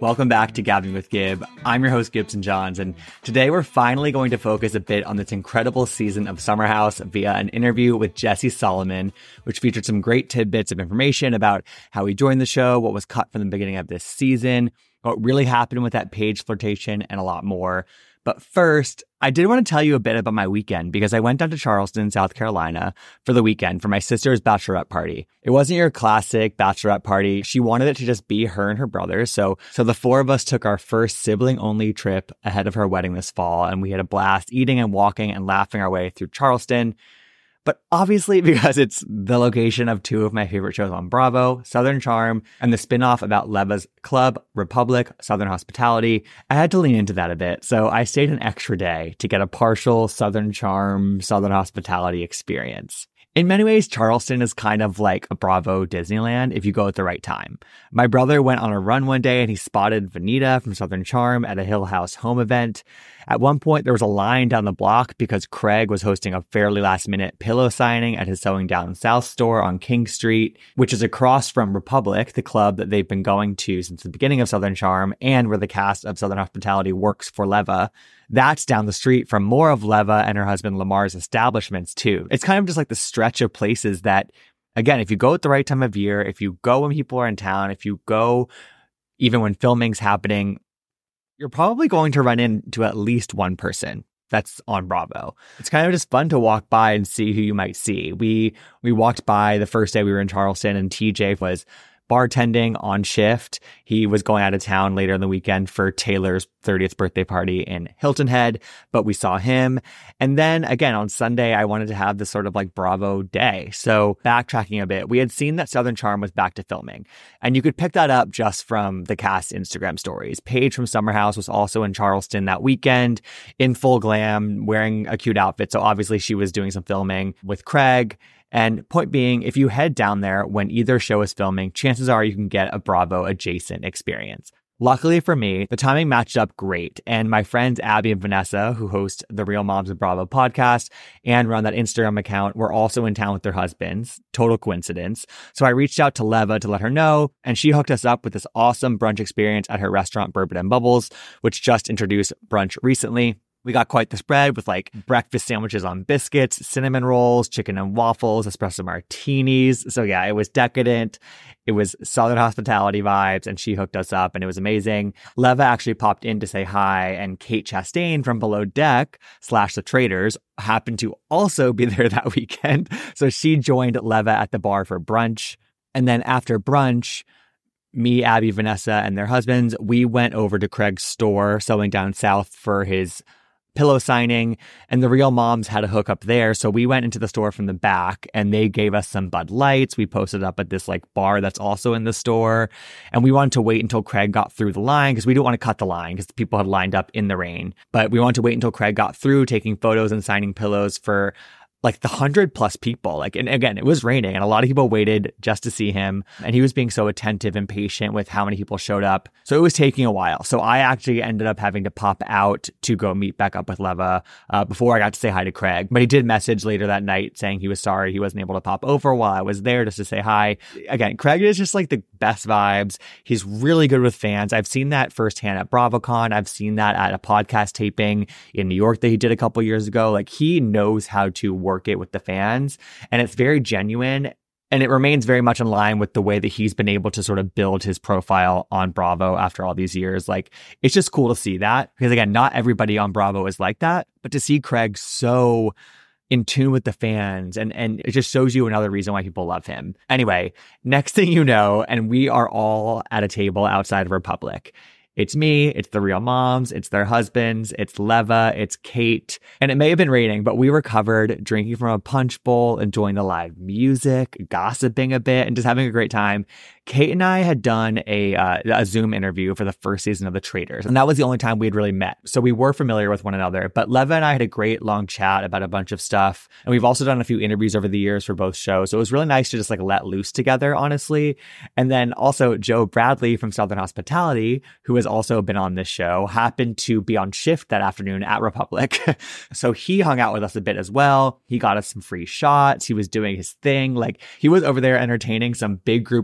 Welcome back to Gabbing with Gib. I'm your host, Gibson Johns, and today we're finally going to focus a bit on this incredible season of Summer House via an interview with Jesse Solomon, which featured some great tidbits of information about how he joined the show, what was cut from the beginning of this season, what really happened with that Paige flirtation, and a lot more. But first, I did want to tell you a bit about my weekend because I went down to Charleston, South Carolina for the weekend for my sister's bachelorette party. It wasn't your classic bachelorette party. She wanted it to just be her and her brother. So the four of us took our first sibling-only trip ahead of her wedding this fall, and we had a blast eating and walking and laughing our way through Charleston. But obviously, because it's the location of two of my favorite shows on Bravo, Southern Charm, and the spinoff about Leva's club, Republic, Southern Hospitality, I had to lean into that a bit. So I stayed an extra day to get a partial Southern Charm, Southern Hospitality experience. In many ways, Charleston is kind of like a Bravo Disneyland if you go at the right time. My brother went on a run one day and he spotted Vanita from Southern Charm at a Hill House home event. At one point, there was a line down the block because Craig was hosting a fairly last-minute pillow signing at his Sewing Down South store on King Street, which is across from Republic, the club that they've been going to since the beginning of Southern Charm and where the cast of Southern Hospitality works for Leva. That's down the street from more of Leva and her husband Lamar's establishments, too. It's kind of just like the stretch of places that, again, if you go at the right time of year, if you go when people are in town, if you go even when filming's happening, you're probably going to run into at least one person that's on Bravo. It's kind of just fun to walk by and see who you might see. We walked by the first day we were in Charleston, and TJ was bartending on shift. He was going out of town later in the weekend for Taylor's 30th birthday party in Hilton Head, but we saw him. And then again, on Sunday, I wanted to have this sort of like Bravo day. So backtracking a bit, we had seen that Southern Charm was back to filming, and you could pick that up just from the cast Instagram stories. Paige from Summer House was also in Charleston that weekend in full glam, wearing a cute outfit. So obviously she was doing some filming with Craig. And point being, if you head down there when either show is filming, chances are you can get a Bravo adjacent experience. Luckily for me, the timing matched up great, and my friends Abby and Vanessa, who host the Real Moms of Bravo podcast and run that Instagram account, were also in town with their husbands. Total coincidence. So I reached out to Leva to let her know, and she hooked us up with this awesome brunch experience at her restaurant Bourbon and Bubbles, which just introduced brunch recently. We got quite the spread with like breakfast sandwiches on biscuits, cinnamon rolls, chicken and waffles, espresso martinis. So yeah, it was decadent. It was Southern Hospitality vibes, and she hooked us up, and it was amazing. Leva actually popped in to say hi, and Kate Chastain from Below Deck / The Traders happened to also be there that weekend. So she joined Leva at the bar for brunch. And then after brunch, me, Abby, Vanessa, and their husbands, we went over to Craig's store, Sewing Down South, for his pillow signing, and the Real Moms had a hookup there. So we went into the store from the back, and they gave us some Bud Lights. We posted up at this like bar that's also in the store, and we wanted to wait until Craig got through the line because we didn't want to cut the line because people had lined up in the rain. But we wanted to wait until Craig got through, taking photos and signing pillows for like the 100+ people. Like, and again, it was raining and a lot of people waited just to see him. And he was being so attentive and patient with how many people showed up. So it was taking a while. So I actually ended up having to pop out to go meet back up with Leva before I got to say hi to Craig. But he did message later that night saying he was sorry he wasn't able to pop over while I was there just to say hi. Again, Craig is just like the best vibes. He's really good with fans. I've seen that firsthand at BravoCon. I've seen that at a podcast taping in New York that he did a couple years ago. Like, he knows how to work it with the fans, and it's very genuine, and it remains very much in line with the way that he's been able to sort of build his profile on Bravo after all these years. Like, it's just cool to see that, because again, not everybody on Bravo is like that, but to see Craig so in tune with the fans, and it just shows you another reason why people love him. Anyway, next thing you know, and we are all at a table outside of Republic. It's me, it's the Real Moms, it's their husbands, it's Leva, it's Kate. And it may have been raining, but we were covered, drinking from a punch bowl, enjoying the live music, gossiping a bit, and just having a great time. Kate and I had done a Zoom interview for the first season of The Traders, and that was the only time we had really met. So we were familiar with one another, but Leva and I had a great long chat about a bunch of stuff. And we've also done a few interviews over the years for both shows. So it was really nice to just like let loose together, honestly. And then also Joe Bradley from Southern Hospitality, who has also been on this show, happened to be on shift that afternoon at Republic. So he hung out with us a bit as well. He got us some free shots. He was doing his thing. Like, he was over there entertaining some big group of moms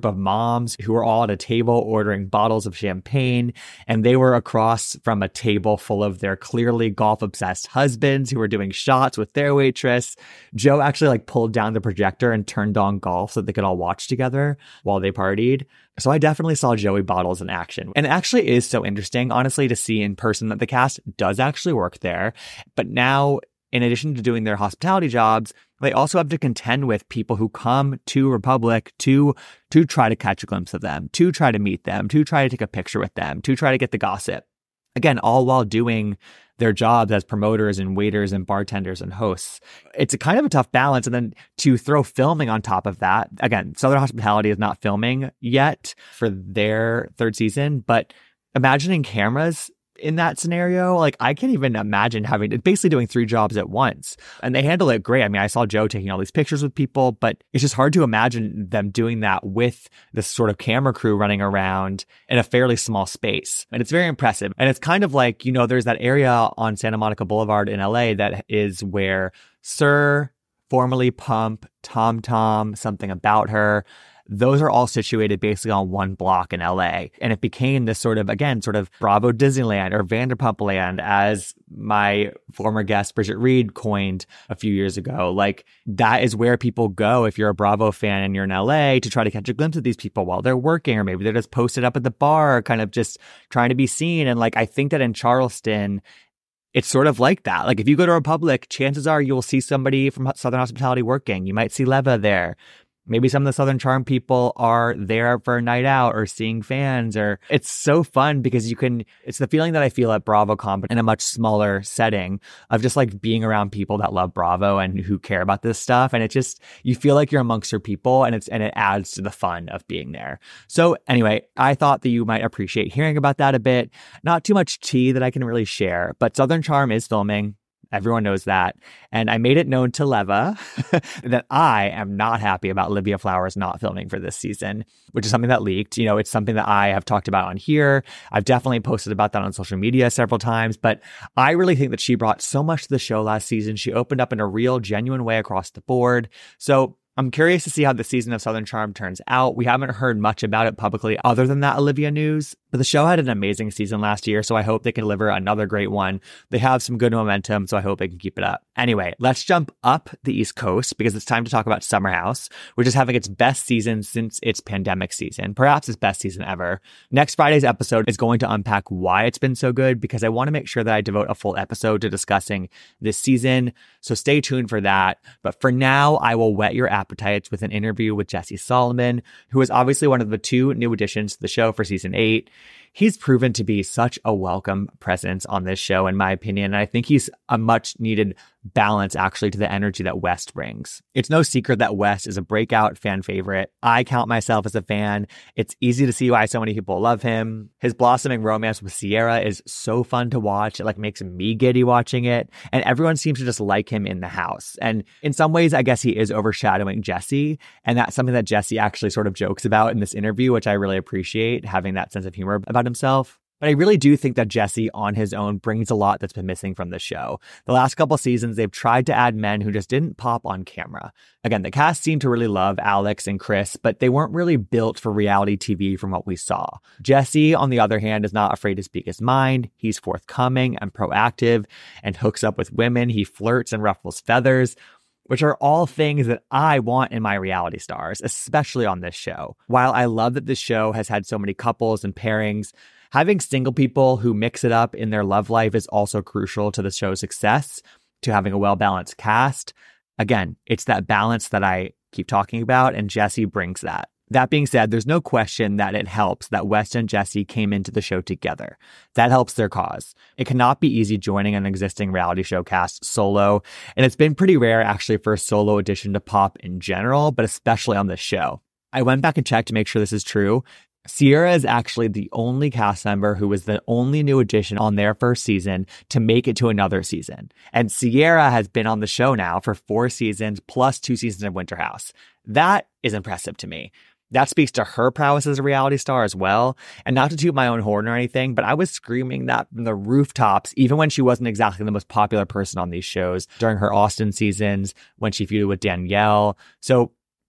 moms who were all at a table ordering bottles of champagne, and they were across from a table full of their clearly golf-obsessed husbands who were doing shots with their waitress. Joe actually pulled down the projector and turned on golf so they could all watch together while they partied. So I definitely saw Joey Bottles in action. And it actually is so interesting, honestly, to see in person that the cast does actually work there. But now, in addition to doing their hospitality jobs, they also have to contend with people who come to Republic to try to catch a glimpse of them, to try to meet them, to try to take a picture with them, to try to get the gossip. Again, all while doing their jobs as promoters and waiters and bartenders and hosts. It's a kind of a tough balance. And then to throw filming on top of that, again, Southern Hospitality is not filming yet for their third season, but imagining cameras in that scenario, I can't even imagine basically doing 3 jobs at once. And they handle it great. I mean, I saw Joe taking all these pictures with people, but it's just hard to imagine them doing that with this sort of camera crew running around in a fairly small space. And it's very impressive. And it's kind of there's that area on Santa Monica Boulevard in LA that is where SUR, formerly Pump, Tom Tom, Something About Her, those are all situated basically on one block in LA. And it became this sort of Bravo Disneyland or Vanderpump Land, as my former guest Bridget Reed coined a few years ago. That is where people go if you're a Bravo fan and you're in LA to try to catch a glimpse of these people while they're working, or maybe they're just posted up at the bar, kind of just trying to be seen. And I think that in Charleston, it's sort of like that. If you go to Republic, chances are you'll see somebody from Southern Hospitality working. You might see Leva there. Maybe some of the Southern Charm people are there for a night out or seeing fans, or it's so fun because it's the feeling that I feel at BravoCon, but in a much smaller setting of just being around people that love Bravo and who care about this stuff. And you feel like you're amongst your people, and it adds to the fun of being there. So anyway, I thought that you might appreciate hearing about that a bit. Not too much tea that I can really share, but Southern Charm is filming. Everyone knows that. And I made it known to Leva that I am not happy about Olivia Flowers not filming for this season, which is something that leaked. It's something that I have talked about on here. I've definitely posted about that on social media several times, but I really think that she brought so much to the show last season. She opened up in a real, genuine way across the board. So I'm curious to see how the season of Southern Charm turns out. We haven't heard much about it publicly other than that Olivia news, but the show had an amazing season last year, so I hope they can deliver another great one. They have some good momentum, so I hope they can keep it up. Anyway, let's jump up the East Coast because it's time to talk about Summer House, which is having its best season since its pandemic season, perhaps its best season ever. Next Friday's episode is going to unpack why it's been so good, because I want to make sure that I devote a full episode to discussing this season, so stay tuned for that. But for now, I will whet your appetites with an interview with Jesse Solomon, who is obviously one of the 2 new additions to the show for season 8. He's proven to be such a welcome presence on this show, in my opinion. And I think he's a much needed balance actually to the energy that West brings. It's no secret that West is a breakout fan favorite. I count myself as a fan. It's easy to see why so many people love him. His blossoming romance with Sierra is so fun to watch. It makes me giddy watching it. And everyone seems to just like him in the house. And in some ways, I guess he is overshadowing Jesse. And that's something that Jesse actually sort of jokes about in this interview, which I really appreciate, having that sense of humor about himself. But I really do think that Jesse on his own brings a lot that's been missing from the show. The last couple seasons, they've tried to add men who just didn't pop on camera. Again, the cast seemed to really love Alex and Chris, but they weren't really built for reality TV from what we saw. Jesse, on the other hand, is not afraid to speak his mind. He's forthcoming and proactive and hooks up with women. He flirts and ruffles feathers, which are all things that I want in my reality stars, especially on this show. While I love that this show has had so many couples and pairings, having single people who mix it up in their love life is also crucial to the show's success, to having a well-balanced cast. Again, it's that balance that I keep talking about, and Jesse brings that. That being said, there's no question that it helps that West and Jesse came into the show together. That helps their cause. It cannot be easy joining an existing reality show cast solo, and it's been pretty rare actually for a solo addition to pop in general, but especially on this show. I went back and checked to make sure this is true. Sierra is actually the only cast member who was the only new addition on their first season to make it to another season. And Sierra has been on the show now for 4 seasons plus 2 seasons of Winter House. That is impressive to me. That speaks to her prowess as a reality star as well. And not to toot my own horn or anything, but I was screaming that from the rooftops, even when she wasn't exactly the most popular person on these shows during her Austin seasons, when she feuded with Danielle. So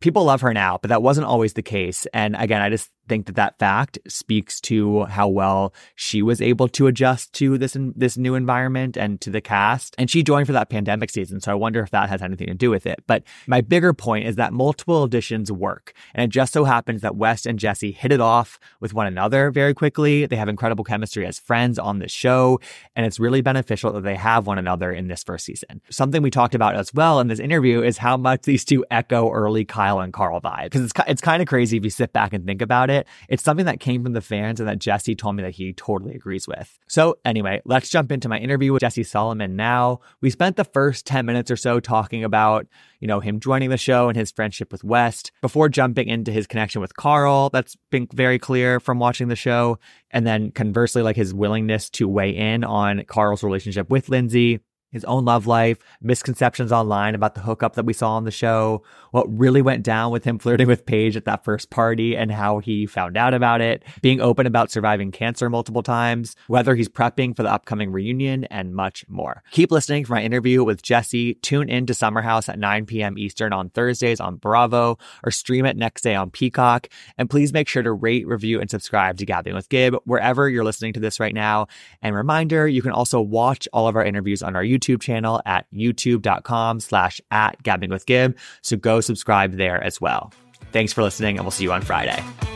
people love her now, but that wasn't always the case. And again, I just think that fact speaks to how well she was able to adjust to this new environment and to the cast. And she joined for that pandemic season, so I wonder if that has anything to do with it. But my bigger point is that multiple auditions work. And it just so happens that West and Jessie hit it off with one another very quickly. They have incredible chemistry as friends on the show, and it's really beneficial that they have one another in this first season. Something we talked about as well in this interview is how much these two echo early Kyle and Carl vibes. Because it's kind of crazy if you sit back and think about it. It's something that came from the fans and that Jessie told me that he totally agrees with. So anyway, let's jump into my interview with Jessie Solomon now. We spent the first 10 minutes or so talking about, him joining the show and his friendship with West before jumping into his connection with Carl. That's been very clear from watching the show. And then conversely, like his willingness to weigh in on Carl's relationship with Lindsay, his own love life, misconceptions online about the hookup that we saw on the show, what really went down with him flirting with Paige at that first party and how he found out about it, being open about surviving cancer multiple times, whether he's prepping for the upcoming reunion, and much more. Keep listening for my interview with Jessie. Tune in to Summer House at 9 p.m. Eastern on Thursdays on Bravo, or stream it next day on Peacock. And please make sure to rate, review, and subscribe to Gabbing with Gib wherever you're listening to this right now. And reminder, you can also watch all of our interviews on our YouTube channel at youtube.com/@gabbingwithgib. So go subscribe there as well. Thanks for listening, and we'll see you on Friday.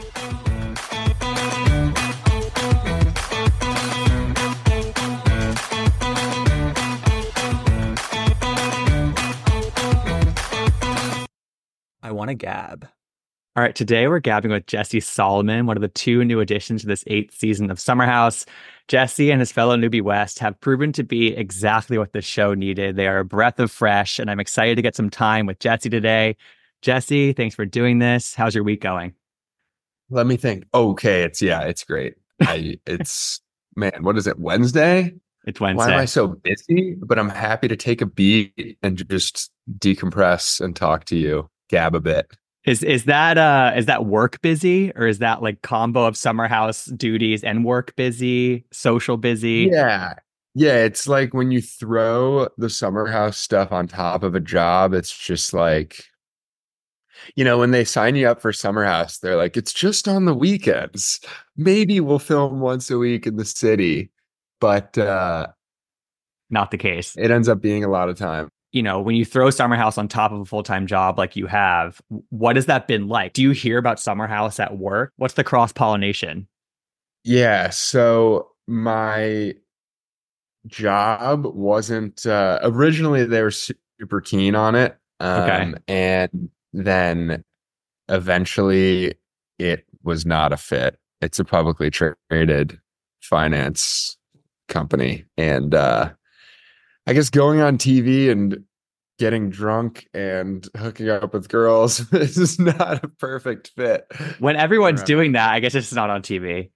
I want to gab. All right, today we're gabbing with Jessie Solomon, one of the two new additions to this 8th season of Summer House. Jessie and his fellow newbie West have proven to be exactly what the show needed. They are a breath of fresh, and I'm excited to get some time with Jessie today. Jessie, thanks for doing this. How's your week going? Let me think. Okay, it's great. It's man, what is it? Wednesday? It's Wednesday. Why am I so busy? But I'm happy to take a beat and just decompress and talk to you, gab a bit. Is that work busy, or is that like combo of Summer House duties and work busy, social busy? Yeah. It's like when you throw the Summer House stuff on top of a job, it's just like, when they sign you up for Summer House, they're like, it's just on the weekends. Maybe we'll film once a week in the city, but not the case. It ends up being a lot of time. When you throw Summer House on top of a full-time job like you have, what has that been like? Do you hear about Summer House at work? What's the cross-pollination? Yeah, so my job wasn't originally they were super keen on it. Okay. And then eventually it was not a fit. It's a publicly traded finance company. And I guess going on TV and getting drunk and hooking up with girls is not a perfect fit. When everyone's doing that, I guess it's not on TV.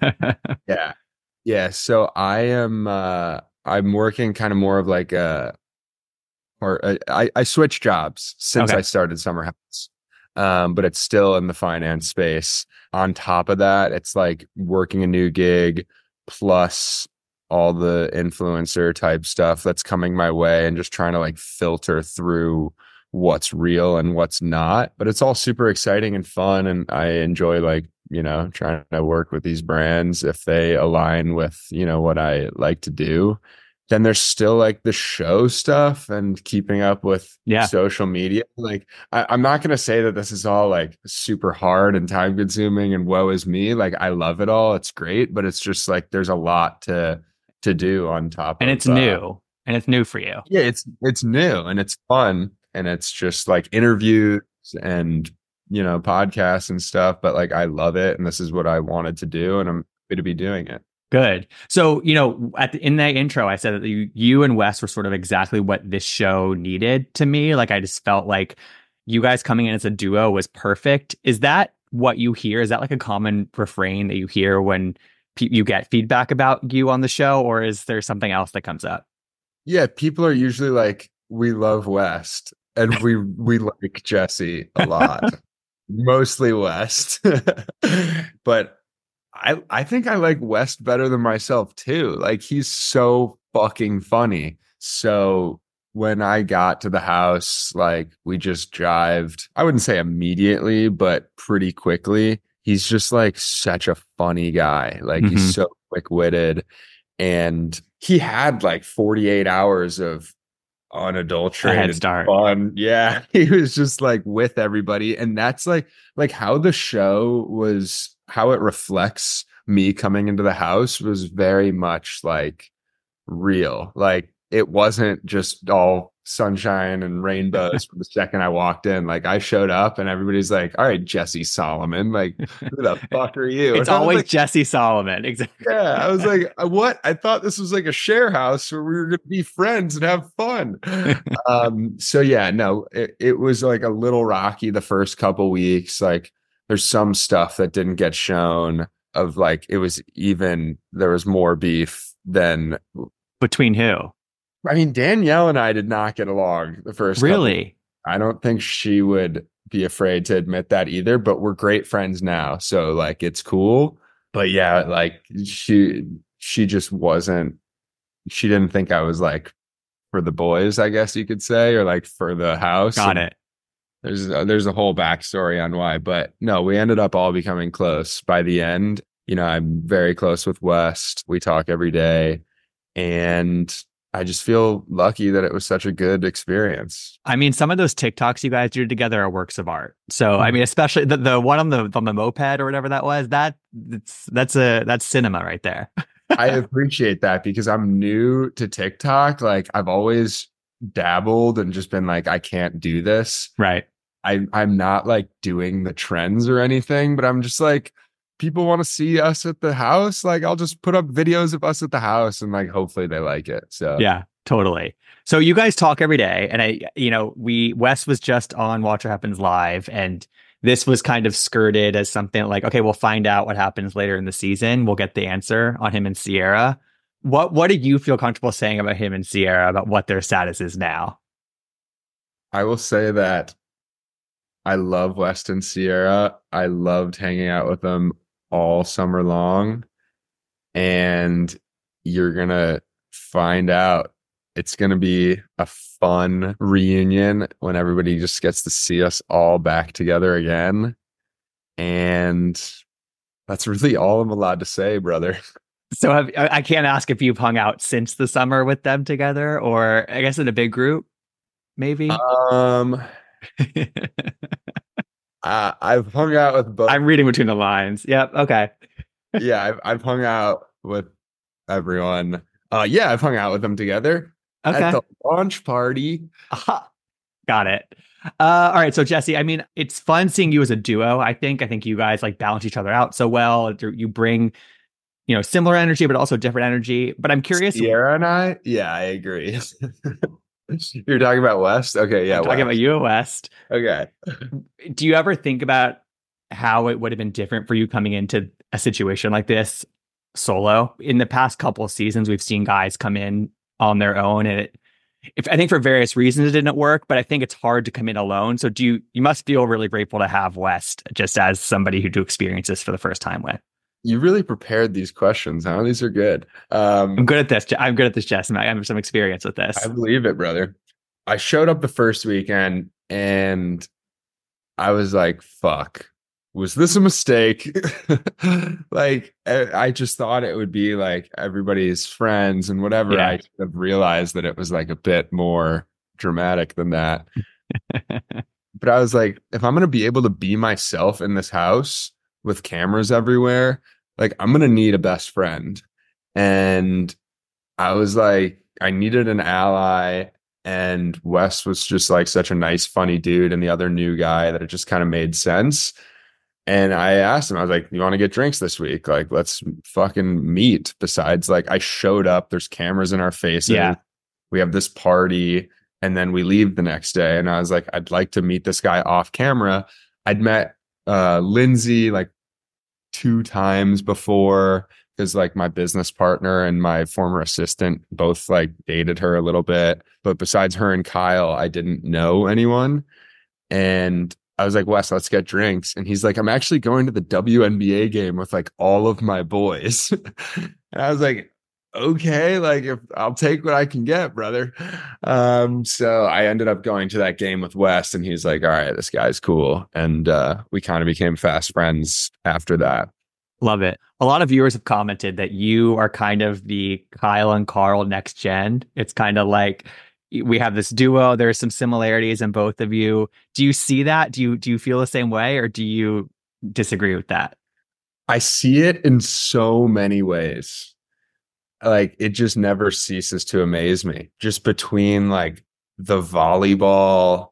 Yeah. So I'm working kind of more of like I switched jobs since I started Summer House. But it's still in the finance space. On top of that, it's like working a new gig plus all the influencer type stuff that's coming my way, and just trying to like filter through what's real and what's not. But it's all super exciting and fun. And I enjoy trying to work with these brands if they align with, what I like to do. Then there's still like the show stuff and keeping up with social media. Like I'm not going to say that this is all like super hard and time consuming and woe is me. Like I love it all. It's great, but it's just like, there's a lot to do on top and of, it's new and it's new for you. Yeah, it's new and it's fun, and it's just like interviews and podcasts and stuff, but like I love it, and this is what I wanted to do, and I'm happy to be doing it. Good. So, in that intro, I said that you and Wes were sort of exactly what this show needed to me. Like, I just felt like you guys coming in as a duo was perfect. Is that what you hear? Is that like a common refrain that you hear when you get feedback about you on the show, or is there something else that comes up? Yeah, people are usually like, we love West and we like Jessie a lot, mostly West. But I think I like West better than myself too. Like he's so fucking funny. So when I got to the house, like we just jived. I wouldn't say immediately, but pretty quickly. He's just like such a funny guy. Like he's Hmm. so quick-witted. And he had like 48 hours of A head unadulterated start. fun. Yeah. He was just like with everybody. And that's like how the show was, how it reflects me coming into the house was very much like real. Like it wasn't just all sunshine and rainbows from the second I walked in. Like I showed up and everybody's like, all right, Jesse Solomon, like who the fuck are you? It's And I was always like, Jesse Solomon. Exactly. yeah, I was like, what? I thought this was like a share house where we were going to be friends and have fun. So yeah, no, it was like a little rocky the first couple weeks. Like there's some stuff that didn't get shown of like, it was even, there was more beef than, Between who? I mean, Danielle and I did not get along the first couple. Really? I don't think she would be afraid to admit that either, but we're great friends now. So like it's cool. But yeah, like she just wasn't, she didn't think I was like for the boys, I guess you could say, or like for the house. Got And it. there's a whole backstory on why, but no, we ended up all becoming close by the end. You know, I'm very close with West. We talk every day, and I just feel lucky that it was such a good experience. I mean, some of those TikToks you guys do together are works of art. So, I mean, especially the one on the moped or whatever that was, that's cinema right there. I appreciate that because I'm new to TikTok. Like I've always dabbled and just been like, I can't do this. Right. I'm not like doing the trends or anything, but I'm just like, people want to see us at the house. Like I'll just put up videos of us at the house and like hopefully they like it. So Yeah, totally. So you guys talk every day, and Wes was just on Watch What Happens Live, and this was kind of skirted as something like, okay, we'll find out what happens later in the season. We'll get the answer on him and Sierra. What do you feel comfortable saying about him and Sierra about what their status is now? I will say that I love West and Sierra. I loved hanging out with them all summer long. And you're going to find out it's going to be a fun reunion when everybody just gets to see us all back together again. And that's really all I'm allowed to say, brother. So I can't ask if you've hung out since the summer with them together, or I guess in a big group, maybe. Um, I've hung out with both. I'm reading between the lines. Yep. Okay. Yeah, I've hung out with everyone. Yeah, I've hung out with them together at Okay. the launch party. Aha. Got it. All right. So Jesse, I mean, it's fun seeing you as a duo. I think you guys like balance each other out so well. You bring, similar energy, but also different energy. But I'm curious. Sierra and I, yeah, I agree. You're talking about West? Okay, yeah, I'm talking about you, West. Okay. Do you ever think about how it would have been different for you coming into a situation like this solo? In the past couple of seasons, we've seen guys come in on their own, and if I think for various reasons it didn't work, but I think it's hard to come in alone. So you must feel really grateful to have West just as somebody who do experience this for the first time with. You really prepared these questions, huh? These are good. I'm good at this. I'm good at this, Jess. I have some experience with this. I believe it, brother. I showed up the first weekend and I was like, fuck, was this a mistake? Like, I just thought it would be like everybody's friends and whatever. Yeah. I should have realized that it was like a bit more dramatic than that. But I was like, if I'm going to be able to be myself in this house with cameras everywhere, like I'm going to need a best friend. And I was like, I needed an ally. And Wes was just like such a nice, funny dude. And the other new guy that it just kind of made sense. And I asked him, I was like, you want to get drinks this week? Like, let's fucking meet. Besides, like, I showed up, there's cameras in our faces. Yeah. We have this party. And then we leave the next day. And I was like, I'd like to meet this guy off camera. I'd met Lindsay like 2 times before because like my business partner and my former assistant both like dated her a little bit. But besides her and Kyle, I didn't know anyone. And I was like, Wes, let's get drinks. And he's like, I'm actually going to the WNBA game with like all of my boys. And I was like, okay, like if I'll take what I can get, brother. So I ended up going to that game with West, and he's like, all right, this guy's cool. And we kind of became fast friends after that. Love it. A lot of viewers have commented that you are kind of the Kyle and Carl next gen. It's kind of like we have this duo. There's some similarities in both of you. Do you see that? Do you feel the same way, or do you disagree with that? I see it in so many ways. Like it just never ceases to amaze me. Just between like the volleyball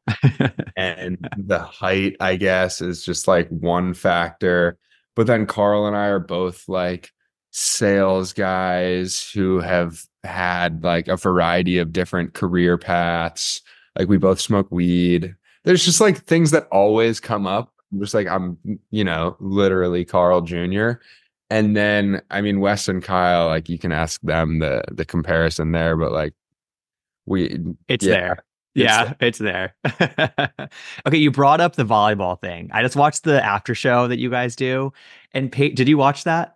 and the height, I guess, is just like one factor. But then Carl and I are both like sales guys who have had like a variety of different career paths. Like we both smoke weed. There's just like things that always come up. Just like I'm, literally Carl Jr. And then I mean Wes and Kyle, like you can ask them the comparison there, but like we It's yeah, there. Yeah, it's there. Okay, you brought up the volleyball thing. I just watched the after show that you guys do. And did you watch that?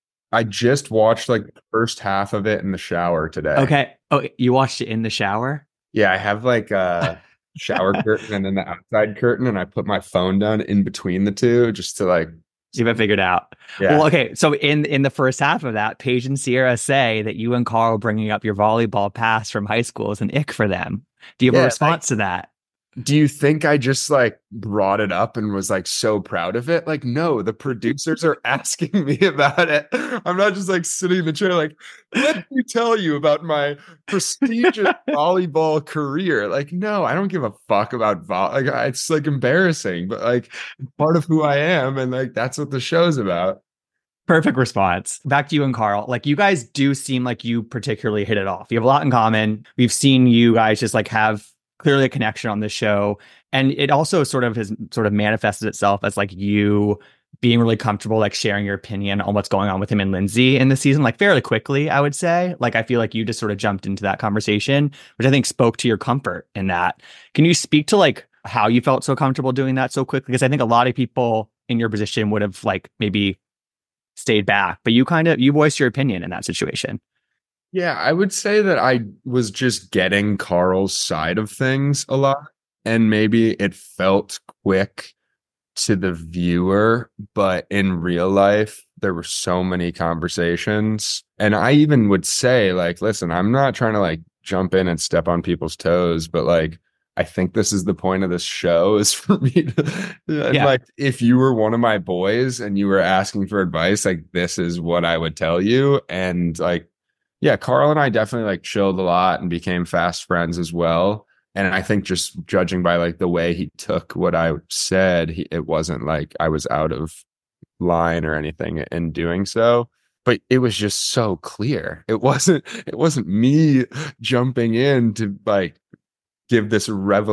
I just watched like the first half of it in the shower today. Okay. Oh, you watched it in the shower? Yeah, I have like a shower curtain and then the outside curtain, and I put my phone down in between the two just to like, You have it figured out. yeah. Well, okay. So in the first half of that, Paige and Sierra say that you and Carl bringing up your volleyball past from high school is an ick for them. Do you have a Yeah, response to that? do you think I just like brought it up and was like so proud of it? Like, no, the producers are asking me about it. I'm not just like sitting in the chair, like, let me tell you about my prestigious volleyball career. Like, no, I don't give a fuck about Like, it's like embarrassing, but like part of who I am. And like, that's what the show's about. Perfect response. Back to you and Carl. Like you guys do seem like you particularly hit it off. You have a lot in common. We've seen you guys just like have clearly a connection on this show. And it also sort of has sort of manifested itself as like you being really comfortable, like sharing your opinion on what's going on with him and Lindsay in the season, like fairly quickly, I would say. Like I feel like you just sort of jumped into that conversation, which I think spoke to your comfort in that. Can you speak to like how you felt so comfortable doing that so quickly? Because I think a lot of people in your position would have like maybe stayed back, but you voiced your opinion in that situation. Yeah, I would say that I was just getting Carl's side of things a lot. And maybe it felt quick to the viewer, but in real life, there were so many conversations. And I even would say, like, listen, I'm not trying to like jump in and step on people's toes, but like, I think this is the point of this show is for me to, and Yeah. like, if you were one of my boys and you were asking for advice, like, this is what I would tell you. And like, yeah, Carl and I definitely like chilled a lot and became fast friends as well. And I think just judging by like the way he took what I said, it wasn't like I was out of line or anything in doing so. But it was just so clear. It wasn't me jumping in to like give this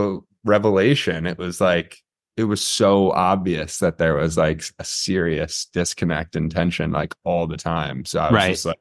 revelation. It was like it was so obvious that there was like a serious disconnect and tension like all the time. So I was Right. just like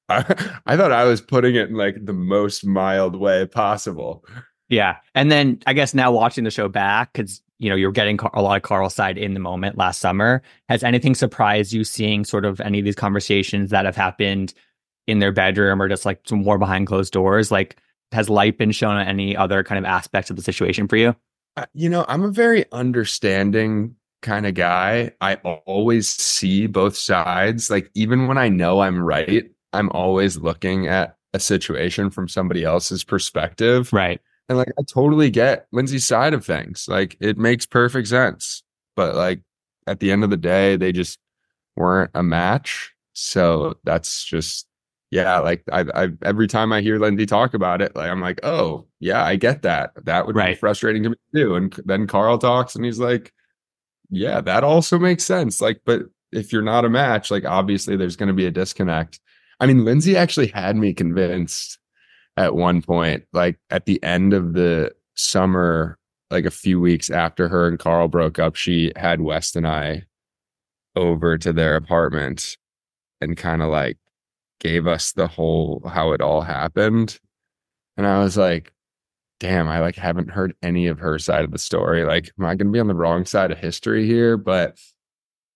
I thought I was putting it in like the most mild way possible. Yeah. And then I guess now watching the show back, because, you're getting a lot of Carl's side in the moment last summer. Has anything surprised you seeing sort of any of these conversations that have happened in their bedroom or just like some more behind closed doors? Like, has light been shown on any other kind of aspects of the situation for you? I'm a very understanding kind of guy. I always see both sides. Like, even when I know I'm right, I'm always looking at a situation from somebody else's perspective. Right. And like, I totally get Lindsay's side of things. Like, it makes perfect sense. But like, at the end of the day, they just weren't a match. So that's just, yeah, like I every time I hear Lindsay talk about it, like I'm like, oh yeah, I get that. That would be Right. frustrating to me too. And then Carl talks and he's like, yeah, that also makes sense. Like, but if you're not a match, like obviously there's going to be a disconnect. I mean, Lindsay actually had me convinced at one point, like at the end of the summer, like a few weeks after her and Carl broke up, she had West and I over to their apartment and kind of like gave us the whole how it all happened. And I was like, damn, I like haven't heard any of her side of the story. Like, am I gonna be on the wrong side of history here? But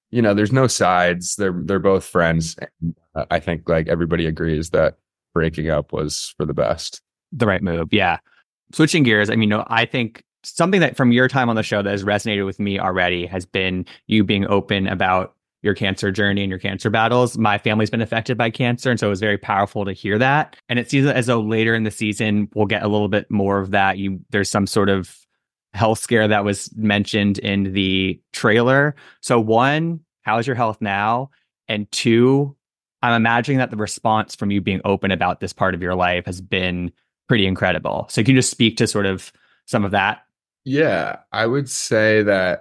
there's no sides. They're both friends. And I think like everybody agrees that breaking up was for the best. The right move. Yeah. Switching gears, I mean, I think something that from your time on the show that has resonated with me already has been you being open about your cancer journey and your cancer battles. My family's been affected by cancer, and so it was very powerful to hear that. And it seems as though later in the season we'll get a little bit more of that. There's some sort of health scare that was mentioned in the trailer. So one, how's your health now? And two, I'm imagining that the response from you being open about this part of your life has been pretty incredible. So can you just speak to sort of some of that? Yeah, I would say that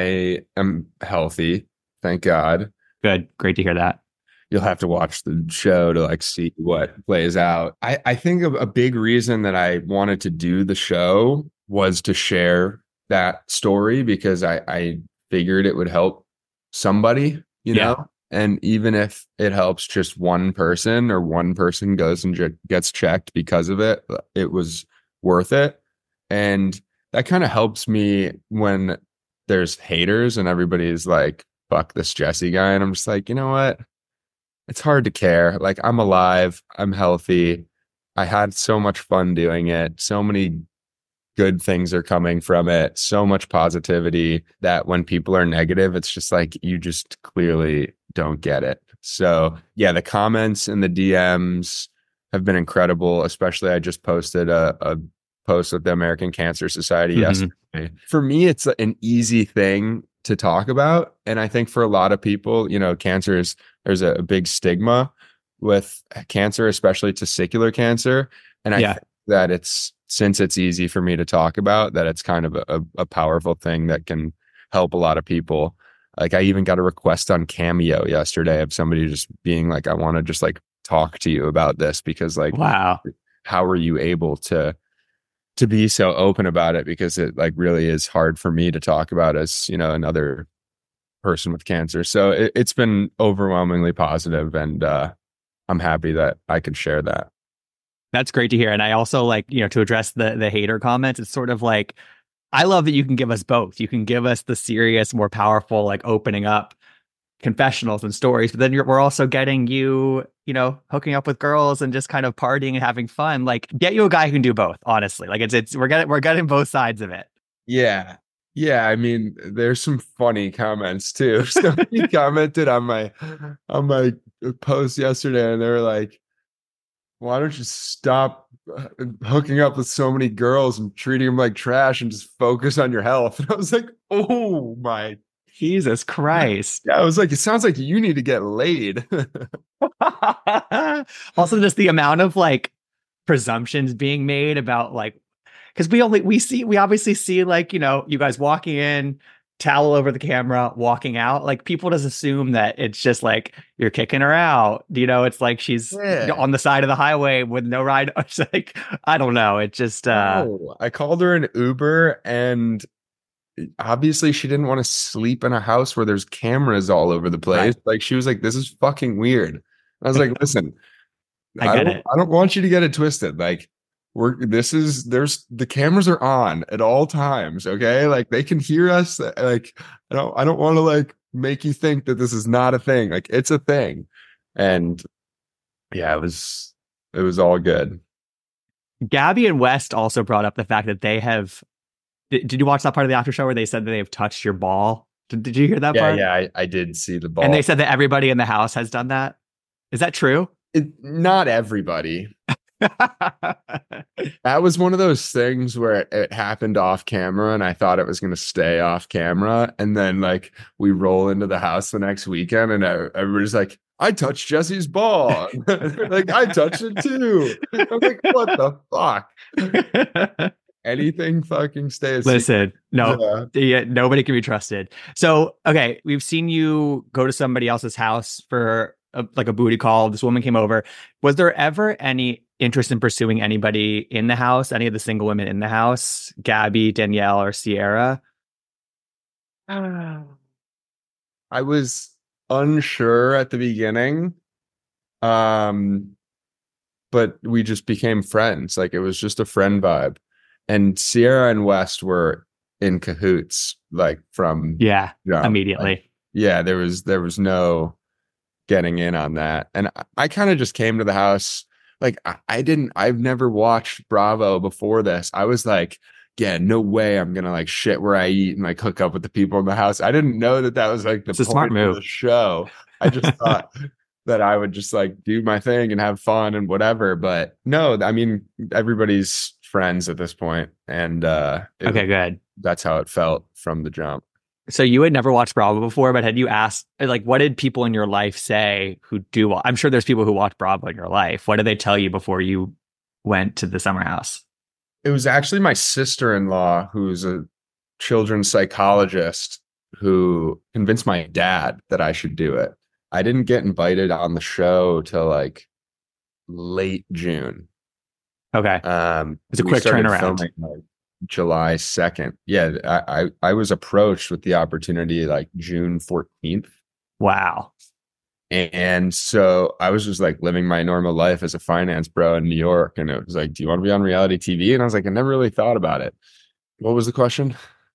I am healthy. Thank God. Good. Great to hear that. You'll have to watch the show to like see what plays out. I think a big reason that I wanted to do the show was to share that story because I figured it would help somebody, know? And even if it helps just one person or one person goes and gets checked because of it, it was worth it. And that kind of helps me when there's haters and everybody's like, fuck this Jesse guy. And I'm just like, you know what? It's hard to care. Like, I'm alive. I'm healthy. I had so much fun doing it. So many good things are coming from it. So much positivity that when people are negative, it's just like, you just clearly don't get it. So yeah, the comments and the DMs have been incredible. Especially I just posted a post with the American Cancer Society yesterday. For me, it's an easy thing to talk about. And I think for a lot of people, cancer there's a big stigma with cancer, especially testicular cancer. And I think that since it's easy for me to talk about, that it's kind of a powerful thing that can help a lot of people. Like I even got a request on Cameo yesterday of somebody just being like, I want to just like talk to you about this because like, wow, how are you able to be so open about it? Because it like really is hard for me to talk about as, another person with cancer. So it's been overwhelmingly positive, and I'm happy that I could share that. That's great to hear. And I also like, to address the hater comments, it's sort of like, I love that you can give us both. You can give us the serious, more powerful, like opening up confessionals and stories, but then we're also getting you, hooking up with girls and just kind of partying and having fun. Like, get you a guy who can do both. Honestly, like we're getting both sides of it. Yeah, yeah. I mean, there's some funny comments too. Somebody commented on my post yesterday, and they were like, "Why don't you stop hooking up with so many girls and treating them like trash and just focus on your health?" And I was like, "Oh my." Jesus Christ. Yeah, I was like, it sounds like you need to get laid. Also, just the amount of like presumptions being made about like, because we obviously see like, you guys walking in, towel over the camera, walking out. Like people just assume that it's just like you're kicking her out. It's like she's on the side of the highway with no ride. It's like, I don't know. It just I called her an Uber, and obviously she didn't want to sleep in a house where there's cameras all over the place. Right. Like she was like, this is fucking weird. I was like, listen, I don't want you to get it twisted. Like the cameras are on at all times. Okay. Like they can hear us. Like, I don't want to like make you think that this is not a thing. Like it's a thing. And yeah, it was all good. Gabby and West also brought up the fact that they have, did you watch that part of the after show where they said that they've touched your ball? Did you hear that part? Yeah, I did see the ball. And they said that everybody in the house has done that. Is that true? Not everybody. That was one of those things where it happened off camera, and I thought it was going to stay off camera. And then like we roll into the house the next weekend, and everybody's like, I touched Jesse's ball. Like I touched it too. I'm like, what the fuck? Anything fucking stays. Listen, no, nobody can be trusted. So, okay, we've seen you go to somebody else's house for a booty call. This woman came over. Was there ever any interest in pursuing anybody in the house, any of the single women in the house, Gabby, Danielle, or Sierra? I was unsure at the beginning. But we just became friends. Like it was just a friend vibe. And Sierra and West were in cahoots, like from immediately. Yeah, there was no getting in on that. And I kind of just came to the house. Like I've never watched Bravo before this. I was like, yeah, no way I'm gonna like shit where I eat and like hook up with the people in the house. I didn't know that that was like the It's a smart point of move. the show. I just thought that I would just like do my thing and have fun and whatever. But no, I mean, everybody's friends at this point, and Okay, good. that's how it felt from the jump. So you had never watched Bravo before, but had you asked, like, what did people in your life say who do? I'm sure there's people who watch Bravo in your life. What did they tell you before you went to the summer house? It was actually my sister-in-law, who's a children's psychologist, who convinced my dad that I should do it. I didn't get invited on the show till like late June. Okay. It's a We quick started turnaround. filming like July 2nd. Yeah, I was approached with the opportunity like June 14th. Wow. And so I was just like living my normal life as a finance bro in New York. And it was like, do you want to be on reality TV? And I was like, I never really thought about it. What was the question?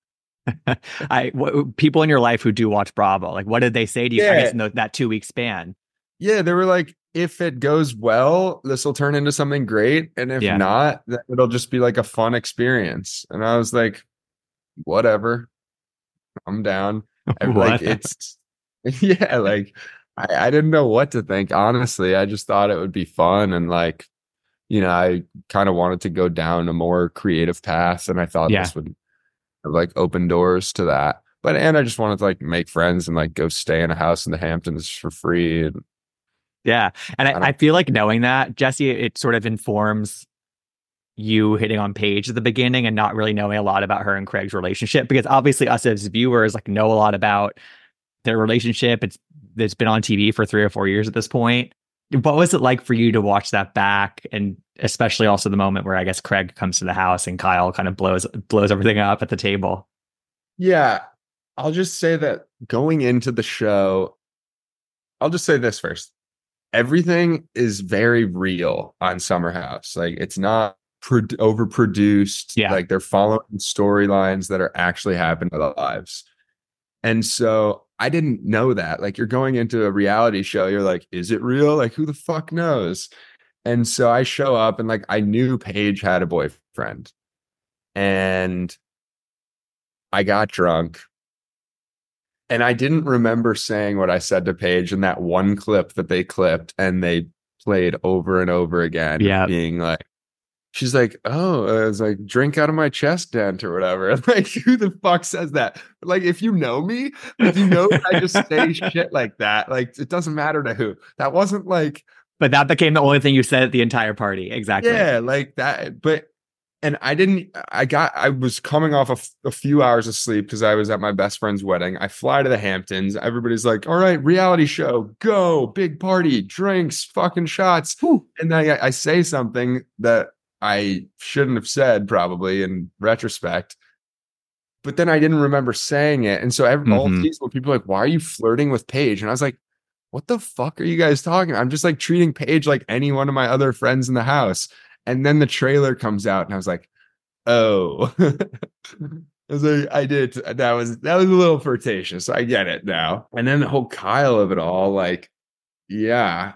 People in your life who do watch Bravo, like, what did they say to you? I guess in that 2 week span. Yeah, they were like, if it goes well, this will turn into something great. And if not, then it'll just be like a fun experience. And I was like, whatever, I'm down. Like, it's, yeah, like, I didn't know what to think, honestly. I just thought it would be fun. And like, I kind of wanted to go down a more creative path. And I thought this would have like open doors to that. And I just wanted to like make friends and like go stay in a house in the Hamptons for free. And yeah. And I feel like knowing that, Jesse, it sort of informs you hitting on Paige at the beginning and not really knowing a lot about her and Craig's relationship, because obviously us as viewers like know a lot about their relationship. It's been on TV for 3 or 4 years at this point. What was it like for you to watch that back, and especially also the moment where I guess Craig comes to the house and Kyle kind of blows everything up at the table? Yeah, I'll just say that going into the show, I'll just say this first. Everything is very real on Summer House. Like, it's not overproduced. Yeah. Like, they're following storylines that are actually happening in their lives. And so I didn't know that. Like, you're going into a reality show, you're like, is it real? Like, who the fuck knows? And so I show up and like, I knew Paige had a boyfriend, and I got drunk. And I didn't remember saying what I said to Paige in that one clip that they clipped and they played over and over again. Yeah. Being like, she's like, oh, I was like, drink out of my chest dent or whatever. Like, who the fuck says that? Like, if you know me, if you know I just say shit like that, like, it doesn't matter to who. That wasn't like. But that became the only thing you said at the entire party. Exactly. Yeah, like that. And I was coming off a few hours of sleep because I was at my best friend's wedding. I fly to the Hamptons. Everybody's like, all right, reality show, go, big party, drinks, fucking shots. Woo. And then I say something that I shouldn't have said, probably in retrospect. But then I didn't remember saying it. And so all these people were like, why are you flirting with Paige? And I was like, what the fuck are you guys talking about? I'm just like treating Paige like any one of my other friends in the house. And then the trailer comes out and I was like, oh. I was like, I did. That was a little flirtatious. I get it now. And then the whole Kyle of it all, like, yeah,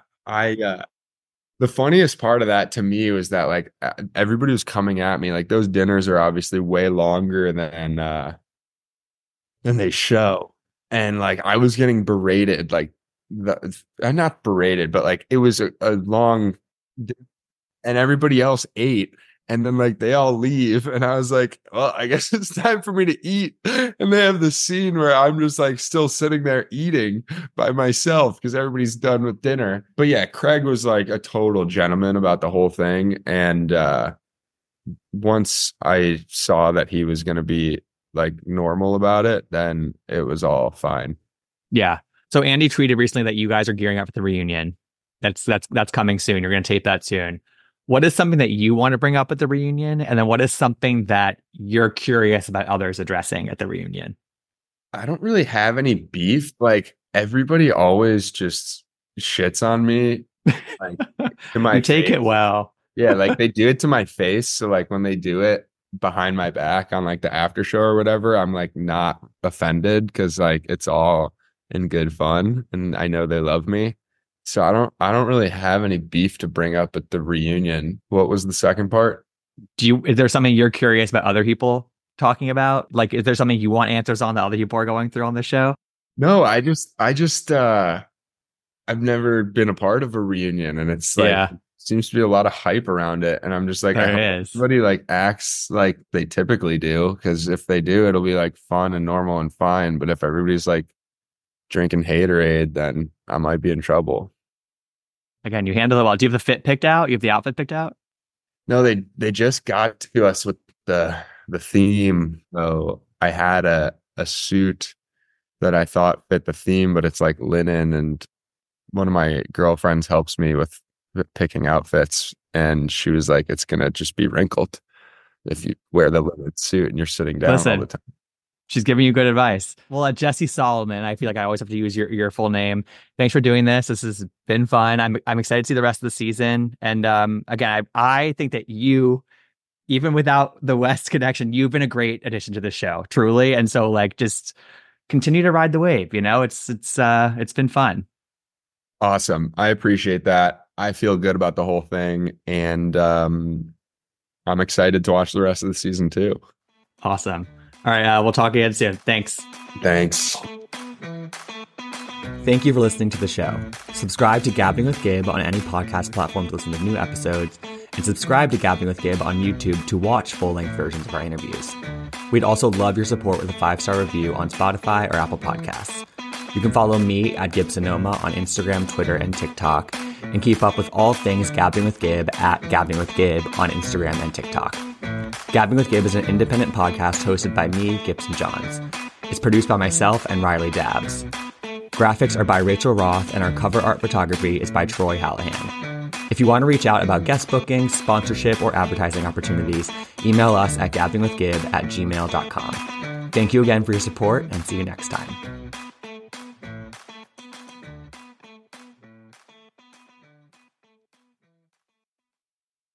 the funniest part of that to me was that like everybody was coming at me. Like, those dinners are obviously way longer than they show. And like, I was getting berated, like not berated, but like it was a long, and everybody else ate. And then like they all leave. And I was like, well, I guess it's time for me to eat. And they have this scene where I'm just like still sitting there eating by myself because everybody's done with dinner. But yeah, Craig was like a total gentleman about the whole thing. And once I saw that he was going to be like normal about it, then it was all fine. Yeah. So Andy tweeted recently that you guys are gearing up for the reunion. That's coming soon. You're going to tape that soon. What is something that you want to bring up at the reunion? And then what is something that you're curious about others addressing at the reunion? I don't really have any beef. Like, everybody always just shits on me. Like, to my you take face. it well. Yeah, like they do it to my face. So like when they do it behind my back on like the after show or whatever, I'm like not offended because like it's all and good fun, and I know they love me. So I don't really have any beef to bring up at the reunion. What was the second part? Is there something you're curious about other people talking about? Like, is there something you want answers on that other people are going through on this show? No, I've never been a part of a reunion, and it's like seems to be a lot of hype around it, and I'm just like, I hope everybody like acts like they typically do, because if they do, it'll be like fun and normal and fine. But if everybody's like drinking haterade, then I might be in trouble. Again, you handle it well. Do you have the fit picked out? You have the outfit picked out? No, they just got to us with the theme. So I had a suit that I thought fit the theme, but it's like linen, and one of my girlfriends helps me with picking outfits, and she was like, it's gonna just be wrinkled if you wear the linen suit and you're sitting down all the time. She's giving you good advice. Well, Jesse Solomon, I feel like I always have to use your full name. Thanks for doing this. This has been fun. I'm excited to see the rest of the season. And again, I think that you, even without the West connection, you've been a great addition to the show, truly. And so, like, just continue to ride the wave. You know, it's been fun. Awesome. I appreciate that. I feel good about the whole thing, and I'm excited to watch the rest of the season too. Awesome. All right, we'll talk again soon. Thanks. Thank you for listening to the show. Subscribe to Gabbing with Gabe on any podcast platform to listen to new episodes, and subscribe to Gabbing with Gabe on YouTube to watch full-length versions of our interviews. We'd also love your support with a 5-star review on Spotify or Apple Podcasts. You can follow me at Gibsonoma on Instagram, Twitter, and TikTok, and keep up with all things Gabbing with Gabe at Gabbing with Gabe on Instagram and TikTok. Gabbing with Gabe is an independent podcast hosted by me, Gibson Johns. It's produced by myself and Riley Dabbs. Graphics are by Rachel Roth, and our cover art photography is by Troy Hallahan. If you want to reach out about guest bookings, sponsorship, or advertising opportunities, email us at gabbingwithgabe@gmail.com. Thank you again for your support, and see you next time.